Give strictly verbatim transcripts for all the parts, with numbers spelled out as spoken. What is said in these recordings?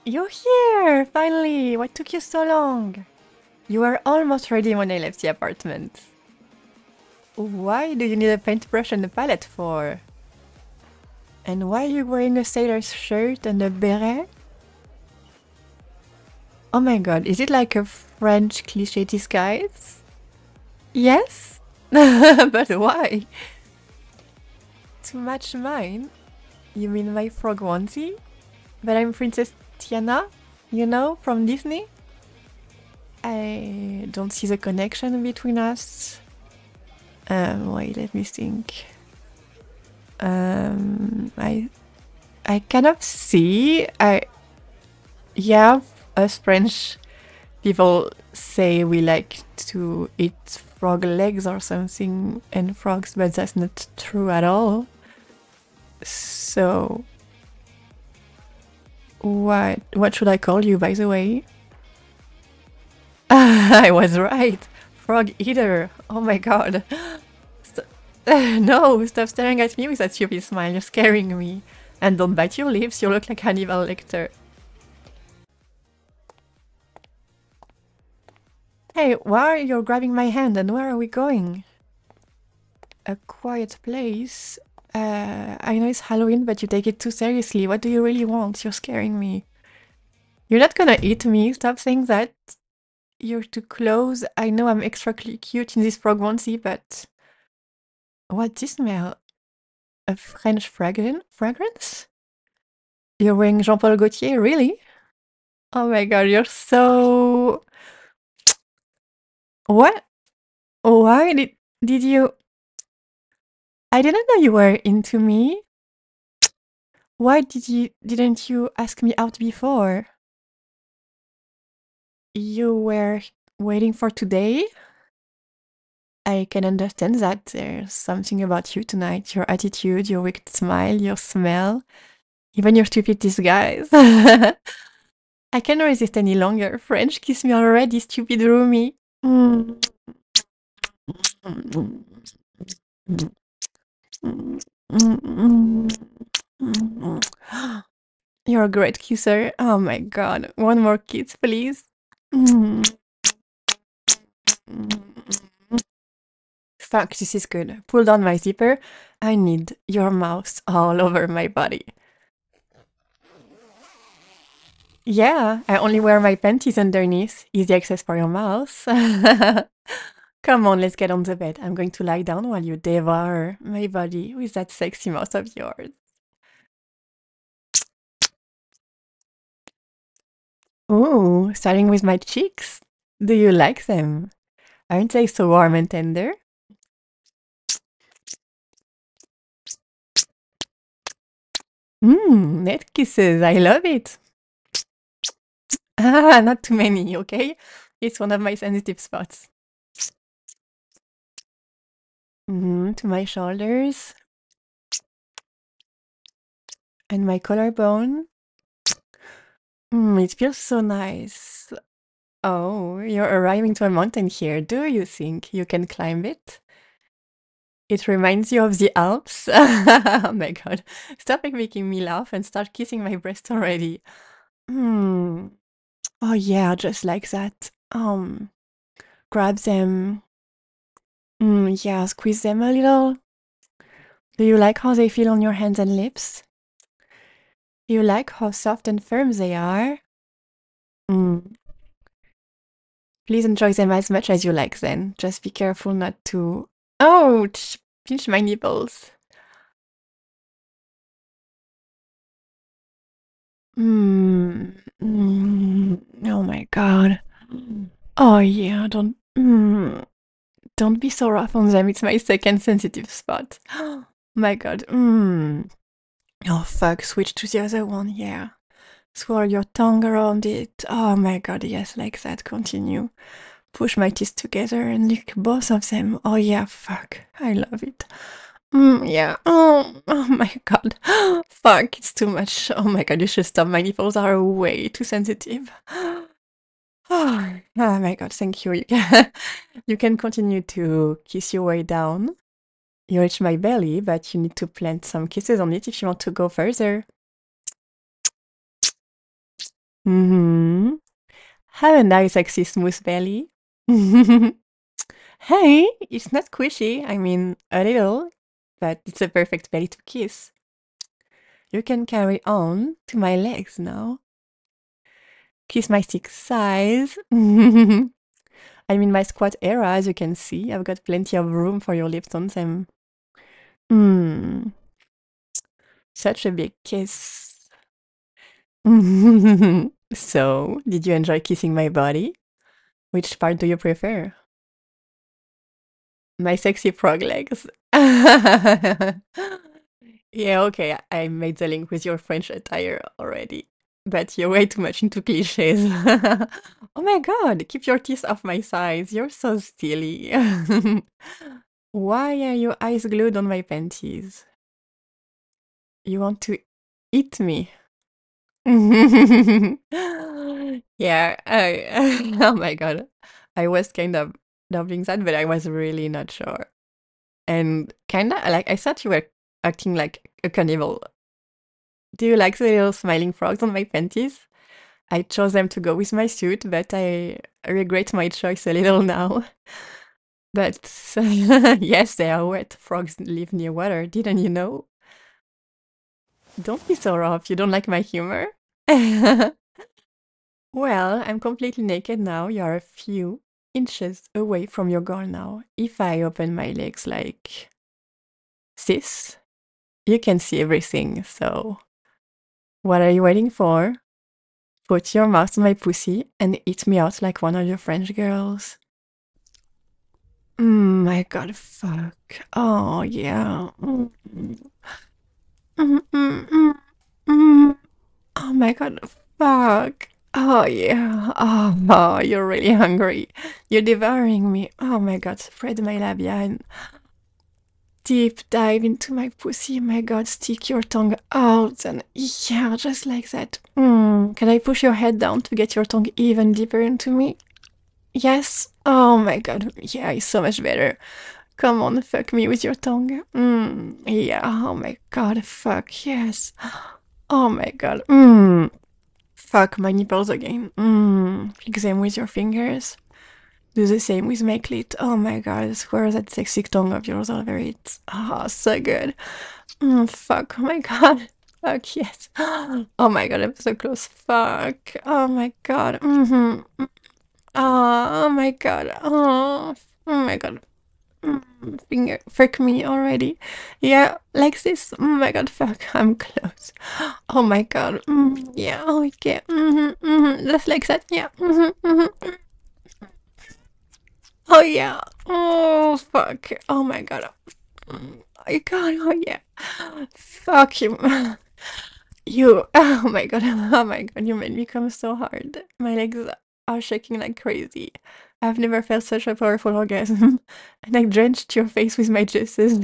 You're here! Finally! What took you so long? You were almost ready when I left the apartment. Why do you need a paintbrush and a palette for? And why are you wearing a sailor's shirt and a beret? Oh my god, is it like a French cliché disguise? Yes? But why? To match mine? You mean my frog onesie? But I'm Princess Tiana, you know, from Disney? I don't see the connection between us. Um, wait, let me think. Um, I, I kind of see. I, yeah, us French people say we like to eat frog legs or something and frogs, but that's not true at all. So, what what should I call you, by the way? I was right. Frog eater. Oh my god. St no, stop staring at me with that stupid smile. You're scaring me. And don't bite your lips. You look like Hannibal Lecter. Hey, why are you grabbing my hand and where are we going? A quiet place? Uh, I know it's Halloween, but you take it too seriously. What do you really want? You're scaring me. You're not gonna eat me. Stop saying that. You're too close. I know I'm extra cute in this frog onesie, but... What's this smell? A French fragrance? Fragrance? You're wearing Jean-Paul Gaultier, really? Oh my god, you're so... What? Why did, did you... I didn't know you were into me. Why did you, didn't you ask me out before? You were waiting for today? I can understand that. There's something about you tonight. Your attitude, your wicked smile, your smell, even your stupid disguise. I can't resist any longer. French kiss me already, stupid roomie. Mm. You're a great kisser. Oh my god. One more kiss, please. Fuck, this is good. Pull down my zipper. I need your mouth all over my body. Yeah, I only wear my panties underneath. Easy access for your mouth. Come on, let's get on the bed. I'm going to lie down while you devour my body with that sexy mouth of yours. Ooh, starting with my cheeks. Do you like them? Aren't they so warm and tender? Mmm, neck kisses. I love it. Ah, not too many, okay? It's one of my sensitive spots. Mm-hmm, to my shoulders. And my collarbone. Mm, it feels so nice. Oh, you're arriving to a mountain here. Do you think you can climb it? It reminds you of the Alps? Oh my god. Stop making me laugh and start kissing my breast already. Hmm. Oh yeah, just like that. Um, grab them. Mm, yeah, squeeze them a little. Do you like how they feel on your hands and lips? Do you like how soft and firm they are? Mm. Please enjoy them as much as you like them. Just be careful not to... Ouch! Pinch my nipples. Mm. Mm. Oh my god. Oh yeah, don't... Mm. Don't be so rough on them, it's my second sensitive spot. My god. Mm. Oh fuck, switch to the other one, yeah. Swirl your tongue around it. Oh my god, yes, like that, continue. Push my teeth together and lick both of them. Oh yeah, fuck, I love it. Mm, yeah, oh, oh my god. Fuck, it's too much. Oh my god, you should stop, my nipples are way too sensitive. Oh, oh my god, thank you. You can, you can continue to kiss your way down. You reach my belly, but you need to plant some kisses on it if you want to go further. Mm-hmm. Have a nice, sexy, smooth belly. Hey, it's not squishy. I mean, a little, but it's a perfect belly to kiss. You can carry on to my legs now. Kiss my six size. I'm in my squat era, as you can see. I've got plenty of room for your lips on them. Mmm, such a big kiss. So, did you enjoy kissing my body? Which part do you prefer? My sexy frog legs. Yeah, okay, I made the link with your French attire already, but you're way too much into cliches. Oh my god, keep your teeth off my sides. You're so silly. Why are your eyes glued on my panties? You want to eat me? Yeah, I, oh my god. I was kind of doubting that, but I was really not sure. And kinda like I thought you were acting like a cannibal. Do you like the little smiling frogs on my panties? I chose them to go with my suit, but I regret my choice a little now. But yes, they are wet. Frogs live near water, didn't you know? Don't be so rough, you don't like my humor? Well, I'm completely naked now. You are a few inches away from your goal now. If I open my legs like this, you can see everything, so what are you waiting for? Put your mouth on my pussy and eat me out like one of your French girls. Mm, my god, fuck. Oh, yeah. Mm, mm, mm, mm, mm. Oh my god, fuck. Oh, yeah. Oh, oh, you're really hungry. You're devouring me. Oh my god, spread my labia and deep dive into my pussy. My god, stick your tongue out and yeah, just like that. Mm. Can I push your head down to get your tongue even deeper into me? Yes. Oh my god. Yeah, it's so much better. Come on, fuck me with your tongue. Mm. Yeah. Oh my god. Fuck. Yes. Oh my god. Mm. Fuck my nipples again. Mm. Flick them with your fingers. Do the same with my clit. Oh my god, I swear that sexy tongue of yours over it. Oh, so good. Mm, fuck, oh my god. Fuck, yes. Oh my god, I'm so close. Fuck. Oh my god. Mm-hmm. Oh, oh my god. Oh, oh my god. Mm, finger, fuck me already. Yeah, like this. Oh my god, fuck, I'm close. Oh my god. Mm, yeah, okay. Mm-hmm, mm-hmm. Just like that. Yeah. Mm-hmm, mm-hmm. Oh yeah. Oh fuck. Oh my god. Oh my god. Oh yeah. Fuck you. You. Oh my god. Oh my god. You made me come so hard. My legs are shaking like crazy. I've never felt such a powerful orgasm. And I drenched your face with my juices.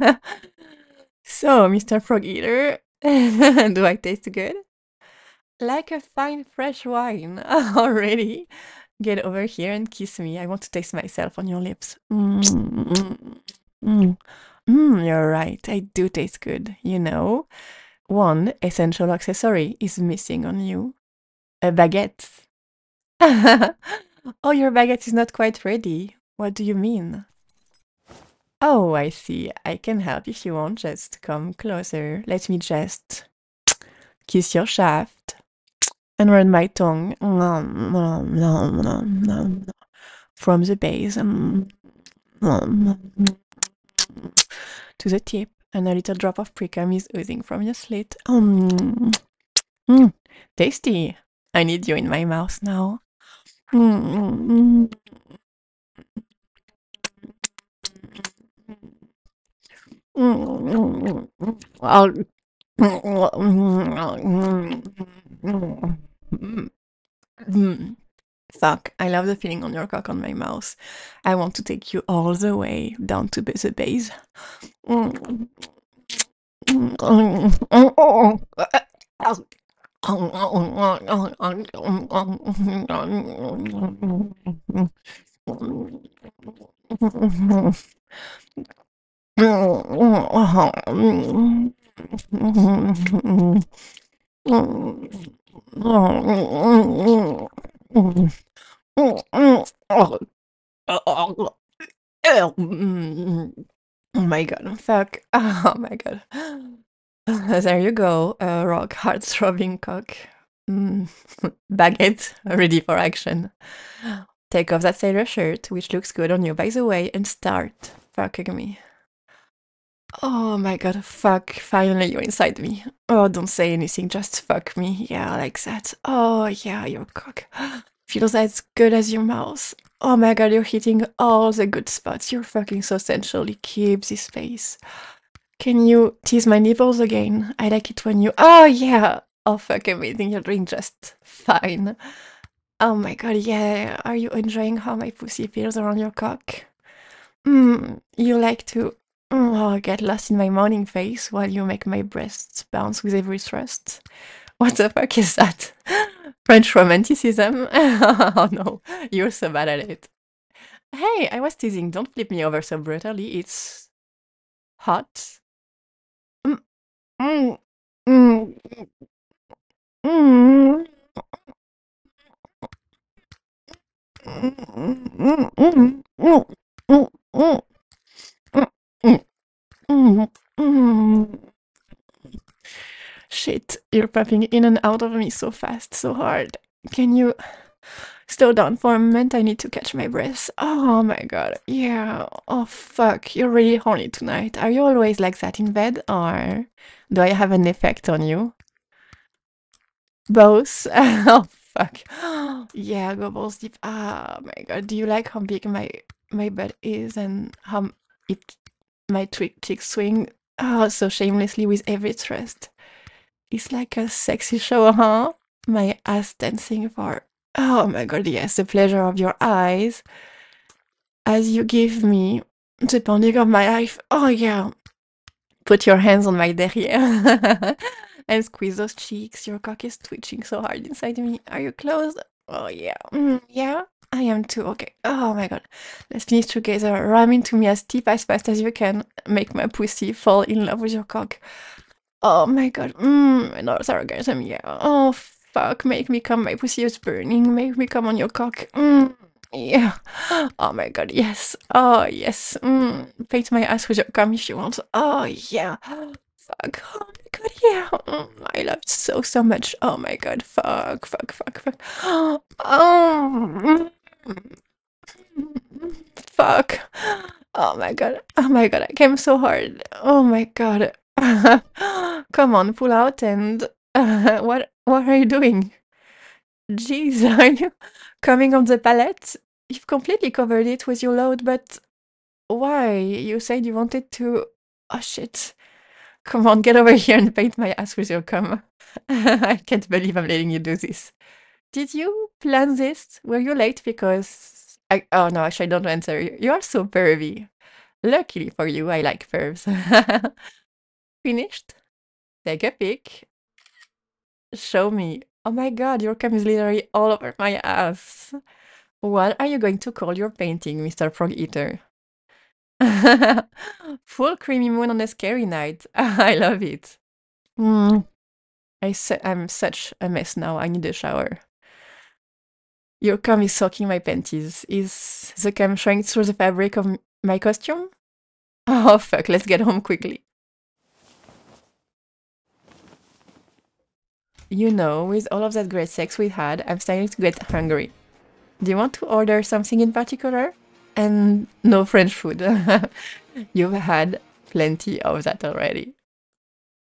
So, mister Frog Eater, do I taste good? Like a fine fresh wine already. Get over here and kiss me. I want to taste myself on your lips. Mm, mm, mm. Mm, you're right. I do taste good. You know, one essential accessory is missing on you. A baguette. Oh, your baguette is not quite ready. What do you mean? Oh, I see. I can help if you want. Just come closer. Let me just kiss your shaft and run my tongue from the base to the tip, and a little drop of precum is oozing from your slit. Mm. Mm. Tasty. I need you in my mouth now. Mm. Mm. I'll- Mm. Fuck, I love the feeling on your cock on my mouth. I want to take you all the way down to the base. Mm. Oh, my god, fuck. Oh my god. There you go, a rock hard throbbing cock. Mm. Baguette, ready for action. Take off that sailor shirt, which looks good on you by the way, and start fucking me. Oh my god, fuck, finally you're inside me. Oh, don't say anything, just fuck me. Yeah, like that. Oh yeah, your cock feels as good as your mouth. Oh my god, you're hitting all the good spots. You're fucking so sensually. Keep this face. Can you tease my nipples again? I like it when you... Oh yeah! Oh fuck, amazing, you're doing just fine. Oh my god, yeah. Are you enjoying how my pussy feels around your cock? Mm, you like to oh, get lost in my morning face while you make my breasts bounce with every thrust. What the fuck is that? French romanticism? Oh no, you're so bad at it. Hey, I was teasing, don't flip me over so brutally, it's... hot. Mm, mm, mm, mm, mm, mm, mm, mm, mm. Mm, mm. Shit, you're popping in and out of me so fast, so hard. Can you slow down for a moment? I need to catch my breath. Oh my god, yeah. Oh fuck, you're really horny tonight. Are you always like that in bed, or do I have an effect on you? Both? Oh fuck. Yeah, go balls deep. Ah, oh my god, do you like how big my my butt is and how it my trick cheeks swing? Oh, so shamelessly with every thrust. It's like a sexy show, huh? My ass dancing for... Oh my god, yes, the pleasure of your eyes. As you give me the bonding of my life. Oh yeah. Put your hands on my derriere. And squeeze those cheeks. Your cock is twitching so hard inside me. Are you close? Oh yeah. Mm, yeah? I am too. Okay. Oh my god. Let's finish together. Ram into me as deep as fast as you can. Make my pussy fall in love with your cock. Oh my god. Mmm, another orgasm, yeah. Oh fuck, make me come, my pussy is burning. Make me come on your cock. Mmm, yeah. Oh my god, yes. Oh yes. Mmm, paint my ass with your cum if you want. Oh yeah. Fuck. Oh my god, yeah. Mm, I love it so, so much. Oh my god, fuck, fuck, fuck, fuck. Oh, mm, fuck. Oh my god. Oh my god, I came so hard. Oh my god. Come on, pull out and uh, what what are you doing? Jeez, are you coming on the palette? You've completely covered it with your load, but why? You said you wanted to... Oh shit. Come on, get over here and paint my ass with your cum. I can't believe I'm letting you do this. Did you plan this? Were you late because... I... Oh no, actually I don't answer. You are so pervy. Luckily for you, I like pervs. Finished? Take a pic. Show me. Oh my god, your cum is literally all over my ass. What are you going to call your painting, Mister Frog Eater? Full creamy moon on a scary night. I love it. Mm. I su I'm such a mess now. I need a shower. Your cum is soaking my panties. Is the cum showing through the fabric of my costume? Oh fuck, let's get home quickly. You know, with all of that great sex we had, I'm starting to get hungry. Do you want to order something in particular? And no French food. You've had plenty of that already.